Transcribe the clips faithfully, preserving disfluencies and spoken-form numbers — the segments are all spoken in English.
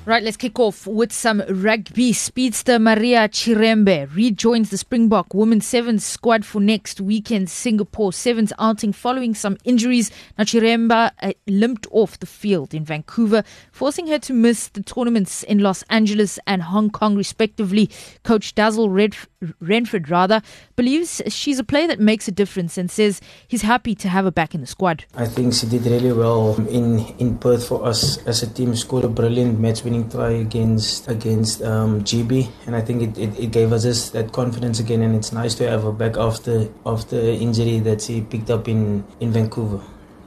Right, let's kick off with some rugby. Speedster Maria Chirembe rejoins the Springbok Women's Sevens squad for next weekend's Singapore Sevens outing following some injuries. Now, Chirembe uh, limped off the field in Vancouver, forcing her to miss the tournaments in Los Angeles and Hong Kong, respectively. Coach Dazzle Redf- Renford rather believes she's a player that makes a difference and says he's happy to have her back in the squad. I think she did really well in, in Perth for us as a team. Scored a brilliant match-winning try against against um, G B, and I think it, it, it gave us this, that confidence again, and it's nice to have her back after after injury that she picked up in, in Vancouver.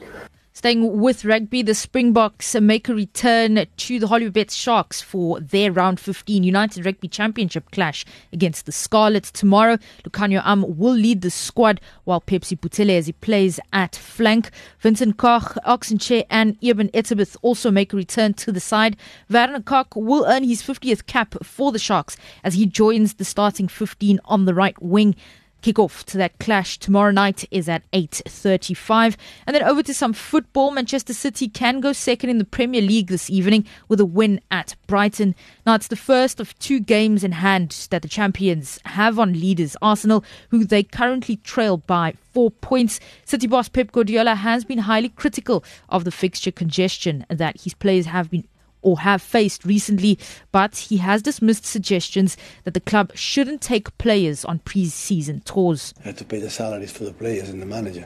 Staying with rugby, the Springboks make a return to the Hollywood Sharks for their round fifteen United Rugby Championship clash against the Scarlets tomorrow. Lucanio Am will lead the squad while Pepsi Putele as he plays at flank. Vincent Koch, Oxenche and Eben Etzebeth also make a return to the side. Werner Koch will earn his fiftieth cap for the Sharks as he joins the starting fifteen on the right wing. Kick-off to that clash tomorrow night is at eight thirty-five. And then over to some football. Manchester City can go second in the Premier League this evening with a win at Brighton. Now, it's the first of two games in hand that the champions have on leaders Arsenal, who they currently trail by four points. City boss Pep Guardiola has been highly critical of the fixture congestion that his players have been or have faced recently, but he has dismissed suggestions that the club shouldn't take players on pre-season tours. You have to pay the salaries for the players and the manager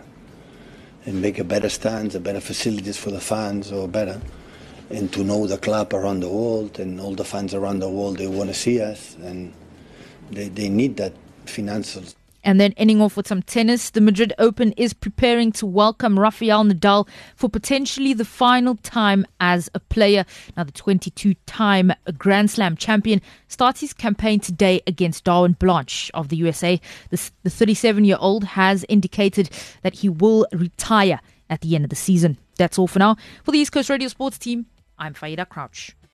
and make a better stands, a better facilities for the fans or better, and to know the club around the world, and all the fans around the world, they want to see us, and they, they need that financial. And then ending off with some tennis, the Madrid Open is preparing to welcome Rafael Nadal for potentially the final time as a player. Now, the twenty-two-time Grand Slam champion starts his campaign today against Darwin Blanche of the U S A. The, the thirty-seven-year-old has indicated that he will retire at the end of the season. That's all for now. For the East Coast Radio Sports team, I'm Faida Crouch.